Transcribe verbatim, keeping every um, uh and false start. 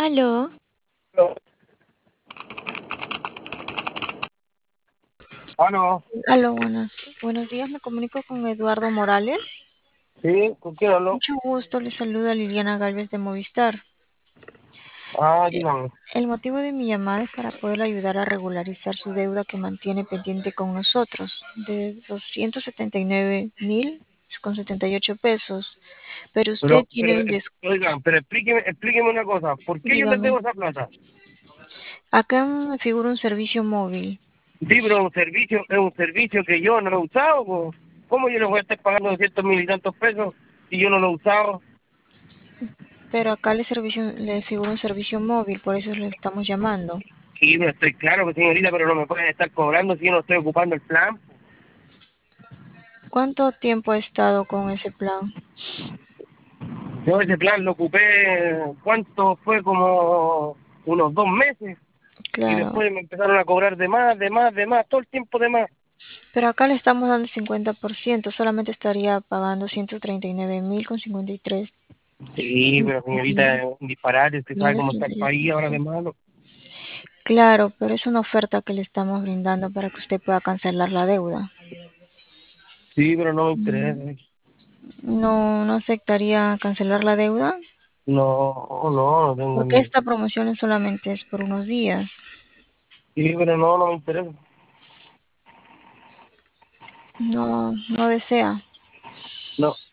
Aló, Ah, no. aló, buenos, buenos días, me comunico con Eduardo Morales. Sí, ¿con quién hablo? Mucho gusto, le saluda Liliana Galvez de Movistar. Ah, Eh, dígame. El motivo de mi llamada es para poder ayudar a regularizar su deuda que mantiene pendiente con nosotros de doscientos setenta y nueve mil con setenta y ocho pesos, pero usted Pero, pero, tiene un eh, des... oigan, pero explíqueme, explíqueme una cosa. ¿Por qué yo les Dígame, debo esa plata? acá me figura un servicio móvil, Sí, pero un servicio, es un servicio que yo no lo he usado. po. ¿Cómo yo les voy a estar pagando doscientos mil y tantos pesos si yo no lo he usado? pero acá le, servicio, le figura un servicio móvil, por eso le estamos llamando. Sí, pero estoy claro que señorita, pero no me pueden estar cobrando si yo no estoy ocupando el plan. ¿Cuánto tiempo ha estado con ese plan? Yo ese plan lo ocupé, ¿cuánto fue? Como unos dos meses. Y Claro, después me empezaron a cobrar de más, de más, de más, todo el tiempo de más. pero acá le estamos dando el cincuenta por ciento, solamente estaría pagando ciento treinta y nueve mil con cincuenta y tres Sí, pero señorita, mil, es un disparate, usted sabe millones cómo está el treinta y ocho país ahora de pesos. malo. Claro, pero es una oferta que le estamos brindando para que usted pueda cancelar la deuda. Sí, pero no me interesa. Mm, No, no aceptaría cancelar la deuda No, no, no tengo porque ni... esta promoción solamente es por unos días. Sí, pero no, no me interesa. No, no desea. No.